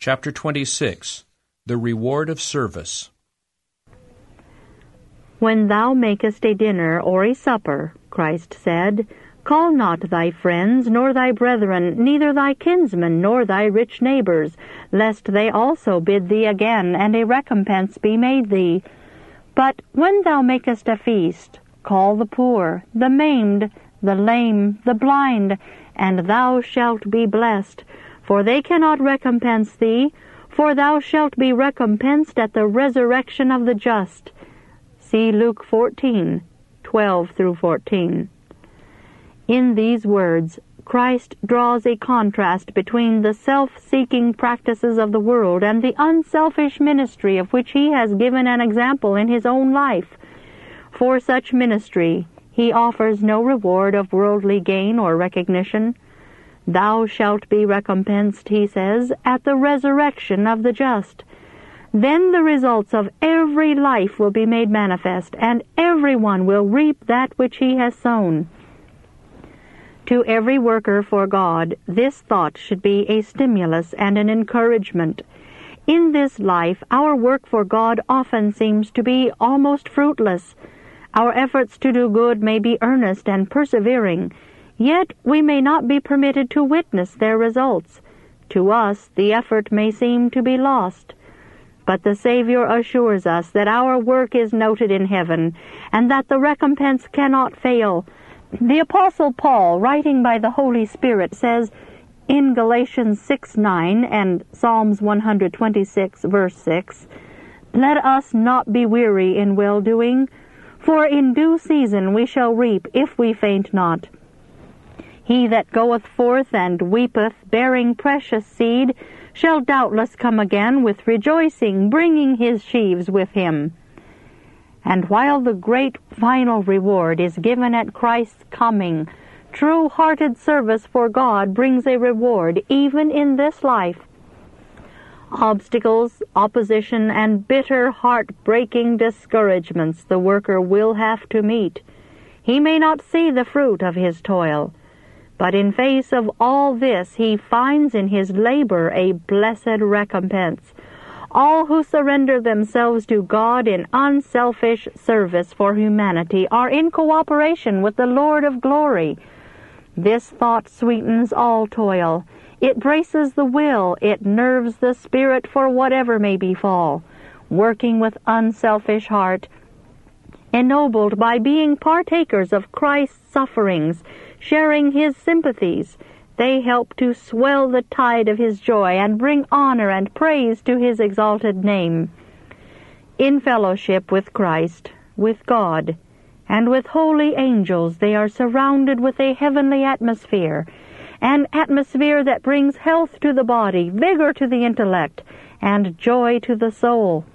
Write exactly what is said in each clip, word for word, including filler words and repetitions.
Chapter twenty-six. The Reward of Service. When thou makest a dinner or a supper, Christ said, call not thy friends, nor thy brethren, neither thy kinsmen, nor thy rich neighbors, lest they also bid thee again, and a recompense be made thee. But when thou makest a feast, call the poor, the maimed, the lame, the blind, and thou shalt be blessed. For they cannot recompense thee, for thou shalt be recompensed at the resurrection of the just. See Luke fourteen, twelve through fourteen. In these words, Christ draws a contrast between the self-seeking practices of the world and the unselfish ministry of which he has given an example in his own life. For such ministry, he offers no reward of worldly gain or recognition. Thou shalt be recompensed, he says, at the resurrection of the just. Then the results of every life will be made manifest, and everyone will reap that which he has sown. To every worker for God, this thought should be a stimulus and an encouragement. In this life, our work for God often seems to be almost fruitless. Our efforts to do good may be earnest and persevering, yet we may not be permitted to witness their results. To us, the effort may seem to be lost. But the Savior assures us that our work is noted in heaven, and that the recompense cannot fail. The Apostle Paul, writing by the Holy Spirit, says in Galatians six nine and Psalms one twenty-six, verse six, let us not be weary in well-doing, for in due season we shall reap if we faint not. He that goeth forth and weepeth, bearing precious seed, shall doubtless come again with rejoicing, bringing his sheaves with him. And while the great final reward is given at Christ's coming, true-hearted service for God brings a reward even in this life. Obstacles, opposition, and bitter, heart-breaking discouragements the worker will have to meet. He may not see the fruit of his toil, but in face of all this, he finds in his labor a blessed recompense. All who surrender themselves to God in unselfish service for humanity are in cooperation with the Lord of glory. This thought sweetens all toil. It braces the will. It nerves the spirit for whatever may befall. Working with unselfish heart, ennobled by being partakers of Christ's sufferings, sharing his sympathies, they help to swell the tide of his joy and bring honor and praise to his exalted name. In fellowship with Christ, with God, and with holy angels, they are surrounded with a heavenly atmosphere, an atmosphere that brings health to the body, vigor to the intellect, and joy to the soul.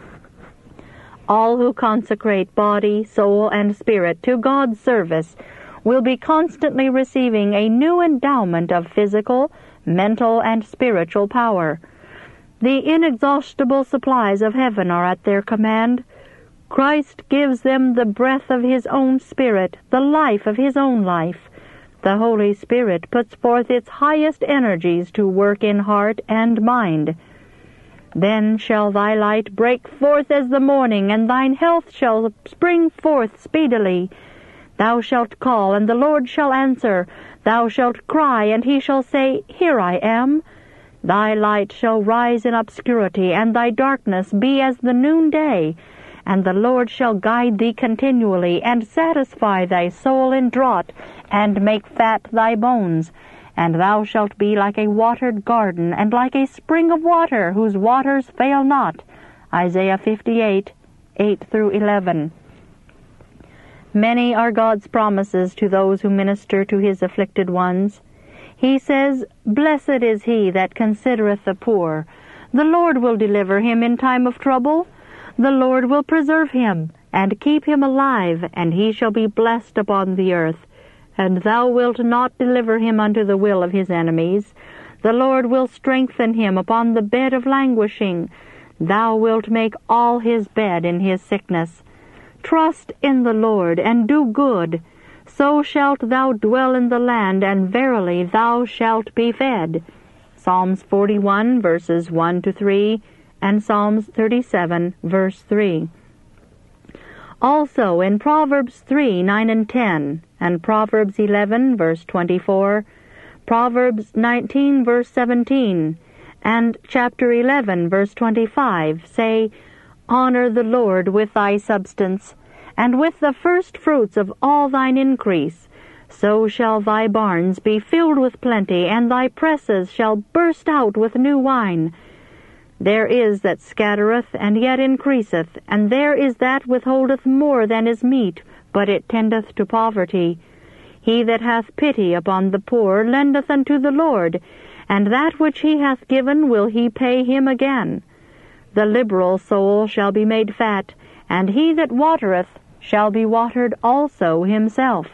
All who consecrate body, soul, and spirit to God's service will be constantly receiving a new endowment of physical, mental, and spiritual power. The inexhaustible supplies of heaven are at their command. Christ gives them the breath of his own Spirit, the life of his own life. The Holy Spirit puts forth its highest energies to work in heart and mind. Then shall thy light break forth as the morning, and thine health shall spring forth speedily. Thou shalt call, and the Lord shall answer. Thou shalt cry, and he shall say, Here I am. Thy light shall rise in obscurity, and thy darkness be as the noonday. And the Lord shall guide thee continually, and satisfy thy soul in draught, and make fat thy bones. And thou shalt be like a watered garden, and like a spring of water, whose waters fail not. Isaiah fifty-eight, eight through eleven. Many are God's promises to those who minister to his afflicted ones. He says, Blessed is he that considereth the poor. The Lord will deliver him in time of trouble. The Lord will preserve him, and keep him alive, and he shall be blessed upon the earth. And thou wilt not deliver him unto the will of his enemies. The Lord will strengthen him upon the bed of languishing. Thou wilt make all his bed in his sickness. Trust in the Lord, and do good. So shalt thou dwell in the land, and verily thou shalt be fed. Psalms forty-one, verses one to three, and Psalms thirty-seven, verse three. Also in Proverbs three, nine and ten, and Proverbs eleven, verse twenty-four, Proverbs nineteen, verse seventeen, and chapter eleven, verse twenty-five, say, Honor the Lord with thy substance, and with the first fruits of all thine increase. So shall thy barns be filled with plenty, and thy presses shall burst out with new wine. There is that scattereth, and yet increaseth, and there is that withholdeth more than is meet, but it tendeth to poverty. He that hath pity upon the poor lendeth unto the Lord, and that which he hath given will he pay him again. The liberal soul shall be made fat, and he that watereth shall be watered also himself.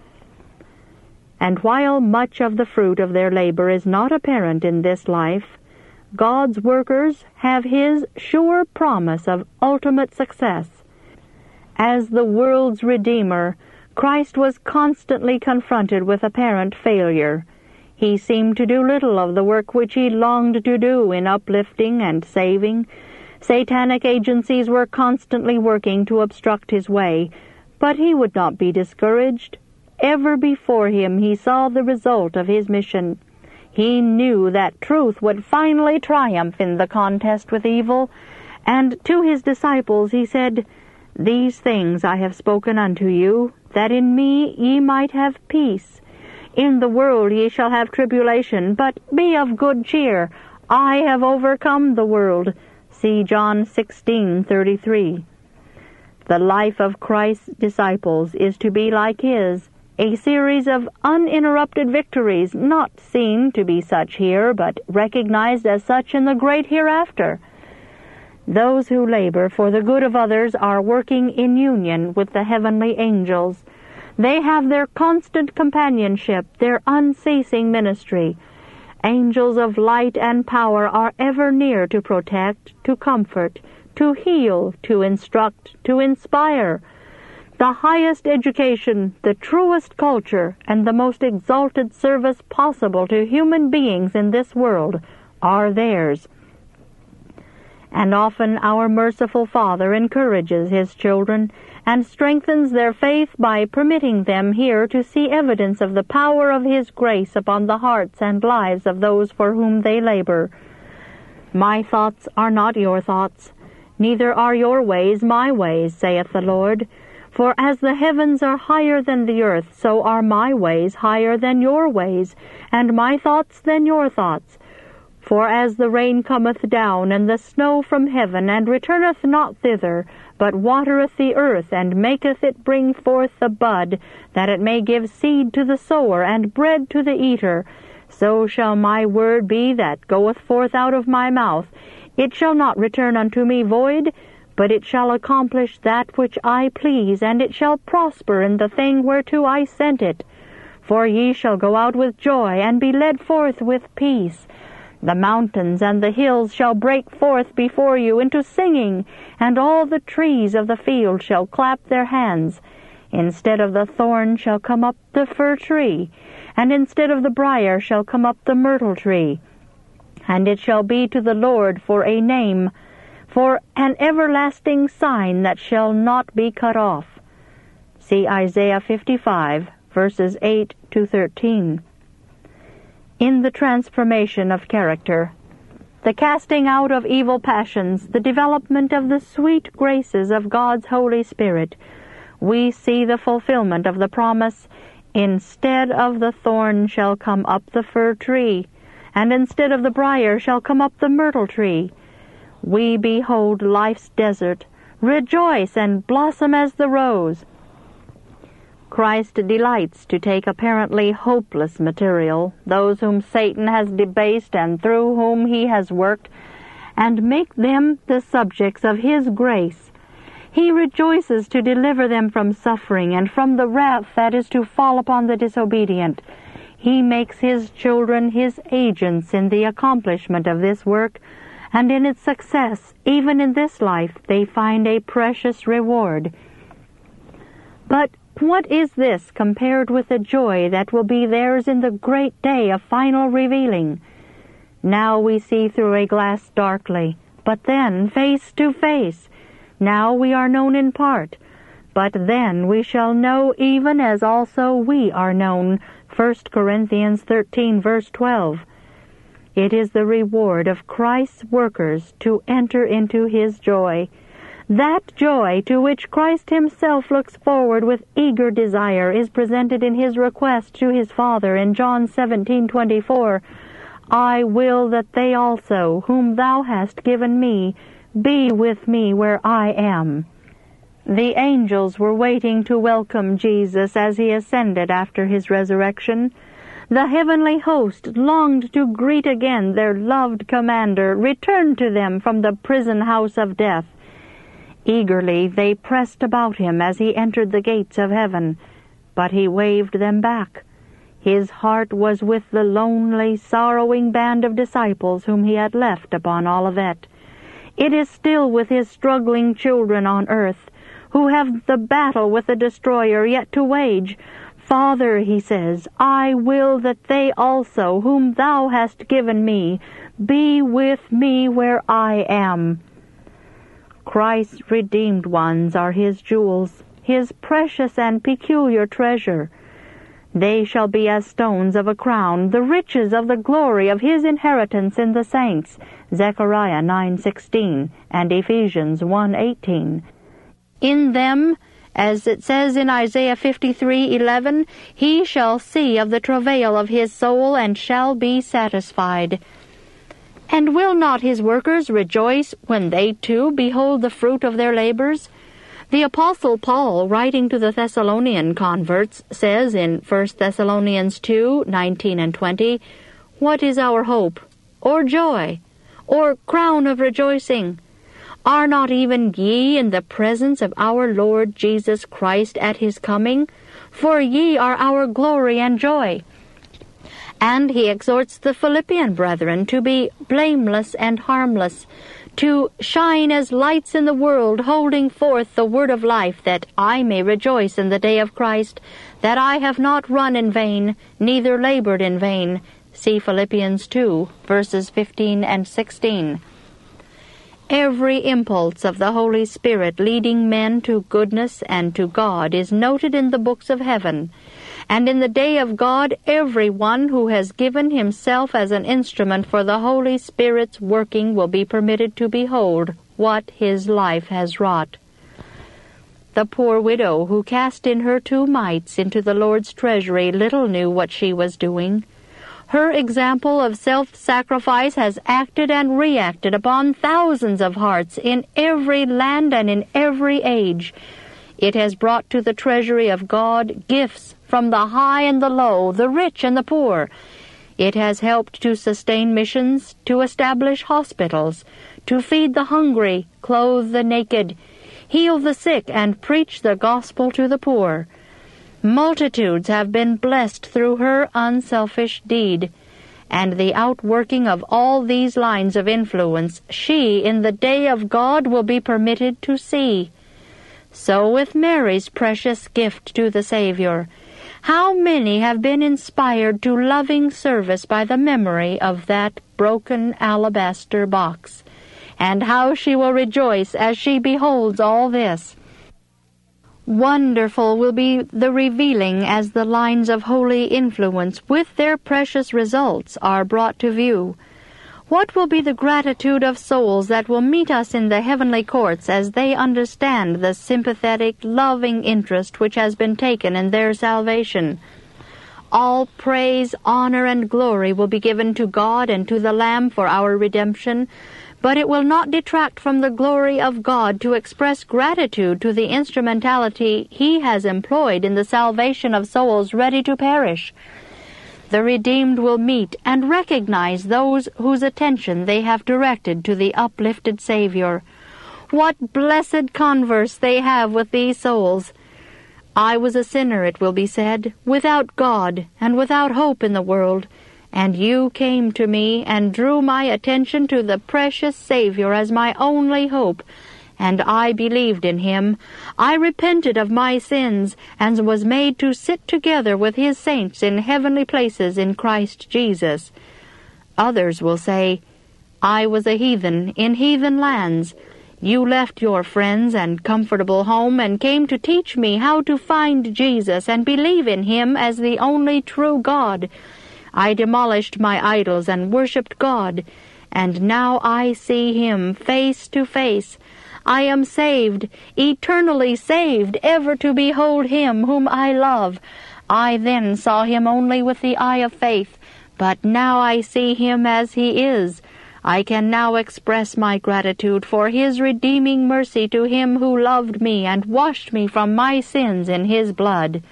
And while much of the fruit of their labor is not apparent in this life, God's workers have His sure promise of ultimate success. As the world's Redeemer, Christ was constantly confronted with apparent failure. He seemed to do little of the work which He longed to do in uplifting and saving. Satanic agencies were constantly working to obstruct His way, but He would not be discouraged. Ever before Him He saw the result of His mission. He knew that truth would finally triumph in the contest with evil, and to His disciples He said, These things I have spoken unto you, that in me ye might have peace. In the world ye shall have tribulation, but be of good cheer. I have overcome the world. See John sixteen thirty-three. The life of Christ's disciples is to be like His, a series of uninterrupted victories, not seen to be such here, but recognized as such in the great hereafter. Those who labor for the good of others are working in union with the heavenly angels. They have their constant companionship, their unceasing ministry. Angels of light and power are ever near to protect, to comfort, to heal, to instruct, to inspire. The highest education, the truest culture, and the most exalted service possible to human beings in this world are theirs. And often our merciful Father encourages His children and strengthens their faith by permitting them here to see evidence of the power of His grace upon the hearts and lives of those for whom they labor. My thoughts are not your thoughts, neither are your ways my ways, saith the Lord. For as the heavens are higher than the earth, so are my ways higher than your ways, and my thoughts than your thoughts. For as the rain cometh down, and the snow from heaven, and returneth not thither, but watereth the earth, and maketh it bring forth the bud, that it may give seed to the sower, and bread to the eater, so shall my word be that goeth forth out of my mouth. It shall not return unto me void, but it shall accomplish that which I please, and it shall prosper in the thing whereto I sent it. For ye shall go out with joy, and be led forth with peace. The mountains and the hills shall break forth before you into singing, and all the trees of the field shall clap their hands. Instead of the thorn shall come up the fir tree, and instead of the brier shall come up the myrtle tree. And it shall be to the Lord for a name, for an everlasting sign that shall not be cut off. See Isaiah fifty-five, verses eight to thirteen. In the transformation of character, the casting out of evil passions, the development of the sweet graces of God's Holy Spirit, we see the fulfillment of the promise, Instead of the thorn shall come up the fir tree, and instead of the brier shall come up the myrtle tree. We behold life's desert, rejoice and blossom as the rose. Christ delights to take apparently hopeless material, those whom Satan has debased and through whom he has worked, and make them the subjects of his grace. He rejoices to deliver them from suffering and from the wrath that is to fall upon the disobedient. He makes his children his agents in the accomplishment of this work, and in its success, even in this life, they find a precious reward. But what is this compared with the joy that will be theirs in the great day of final revealing? Now we see through a glass darkly, but then face to face. Now we are known in part, but then we shall know even as also we are known. First Corinthians thirteen, verse twelve. It is the reward of Christ's workers to enter into his joy. That joy to which Christ himself looks forward with eager desire is presented in his request to his Father in John seventeen twenty-four. I will that they also, whom thou hast given me, be with me where I am. The angels were waiting to welcome Jesus as he ascended after his resurrection. The heavenly host longed to greet again their loved commander, returned to them from the prison house of death. Eagerly they pressed about him as he entered the gates of heaven, but he waved them back. His heart was with the lonely, sorrowing band of disciples whom he had left upon Olivet. It is still with his struggling children on earth, who have the battle with the destroyer yet to wage. Father, he says, I will that they also, whom thou hast given me, be with me where I am. Christ's redeemed ones are his jewels, his precious and peculiar treasure. They shall be as stones of a crown, the riches of the glory of his inheritance in the saints. Zechariah nine sixteen and Ephesians one eighteen. In them, as it says in Isaiah fifty-three eleven, he shall see of the travail of his soul and shall be satisfied. And will not his workers rejoice when they too behold the fruit of their labors? The Apostle Paul, writing to the Thessalonian converts, says in First Thessalonians two nineteen and twenty, What is our hope, or joy, or crown of rejoicing? Are not even ye in the presence of our Lord Jesus Christ at his coming? For ye are our glory and joy. And he exhorts the Philippian brethren to be blameless and harmless, to shine as lights in the world, holding forth the word of life, that I may rejoice in the day of Christ, that I have not run in vain, neither labored in vain. See Philippians two, verses fifteen and sixteen. Every impulse of the Holy Spirit leading men to goodness and to God is noted in the books of heaven, and in the day of God every one who has given himself as an instrument for the Holy Spirit's working will be permitted to behold what his life has wrought. The poor widow who cast in her two mites into the Lord's treasury little knew what she was doing. Her example of self-sacrifice has acted and reacted upon thousands of hearts in every land and in every age. It has brought to the treasury of God gifts from the high and the low, the rich and the poor. It has helped to sustain missions, to establish hospitals, to feed the hungry, clothe the naked, heal the sick, and preach the gospel to the poor. Multitudes have been blessed through her unselfish deed, and the outworking of all these lines of influence she in the day of God will be permitted to see. So with Mary's precious gift to the Savior, how many have been inspired to loving service by the memory of that broken alabaster box, and how she will rejoice as she beholds all this. Wonderful will be the revealing as the lines of holy influence with their precious results are brought to view. What will be the gratitude of souls that will meet us in the heavenly courts as they understand the sympathetic, loving interest which has been taken in their salvation? All praise, honor, and glory will be given to God and to the Lamb for our redemption, but it will not detract from the glory of God to express gratitude to the instrumentality He has employed in the salvation of souls ready to perish. The redeemed will meet and recognize those whose attention they have directed to the uplifted Savior. What blessed converse they have with these souls! I was a sinner, it will be said, without God and without hope in the world, and you came to me and drew my attention to the precious Savior as my only hope, and I believed in him. I repented of my sins, and was made to sit together with his saints in heavenly places in Christ Jesus. Others will say, I was a heathen in heathen lands. You left your friends and comfortable home and came to teach me how to find Jesus and believe in him as the only true God. I demolished my idols and worshipped God, and now I see him face to face. I am saved, eternally saved, ever to behold him whom I love. I then saw him only with the eye of faith, but now I see him as he is. I can now express my gratitude for his redeeming mercy to him who loved me and washed me from my sins in his blood.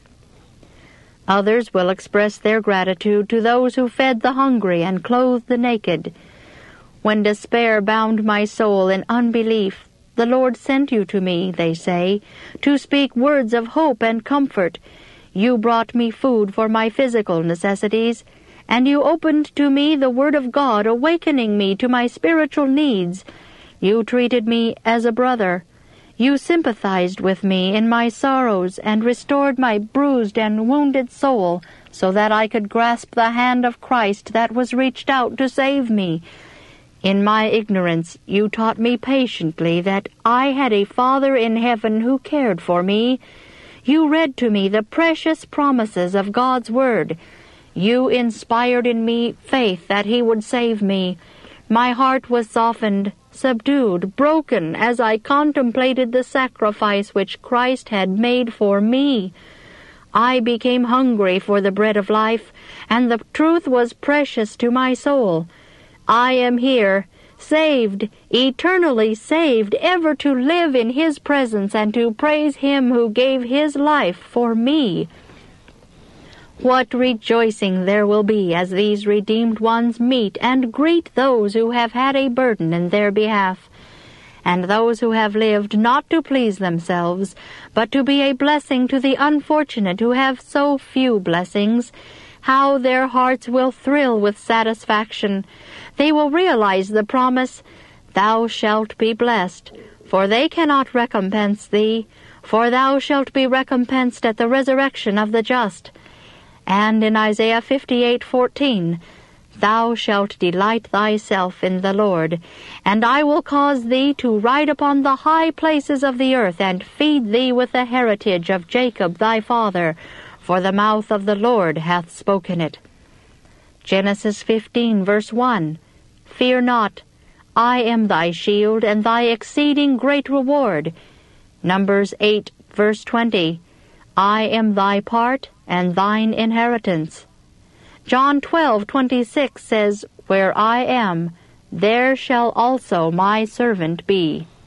Others will express their gratitude to those who fed the hungry and clothed the naked. When despair bound my soul in unbelief, the Lord sent you to me, they say, to speak words of hope and comfort. You brought me food for my physical necessities, and you opened to me the Word of God, awakening me to my spiritual needs. You treated me as a brother. You sympathized with me in my sorrows and restored my bruised and wounded soul so that I could grasp the hand of Christ that was reached out to save me. In my ignorance, you taught me patiently that I had a Father in heaven who cared for me. You read to me the precious promises of God's Word. You inspired in me faith that he would save me. My heart was softened, subdued, broken as I contemplated the sacrifice which Christ had made for me. I became hungry for the bread of life, and the truth was precious to my soul. I am here, saved, eternally saved, ever to live in his presence and to praise him who gave his life for me. What rejoicing there will be as these redeemed ones meet and greet those who have had a burden in their behalf, and those who have lived not to please themselves, but to be a blessing to the unfortunate who have so few blessings. How their hearts will thrill with satisfaction. They will realize the promise, Thou shalt be blessed, for they cannot recompense thee, for thou shalt be recompensed at the resurrection of the just. And in Isaiah fifty-eight fourteen, Thou shalt delight thyself in the Lord, and I will cause thee to ride upon the high places of the earth, and feed thee with the heritage of Jacob thy father, for the mouth of the Lord hath spoken it. Genesis fifteen, verse one, Fear not, I am thy shield, and thy exceeding great reward. Numbers eight, verse twenty, I am thy part, and thine inheritance. John twelve twenty-six says, Where I am, there shall also my servant be.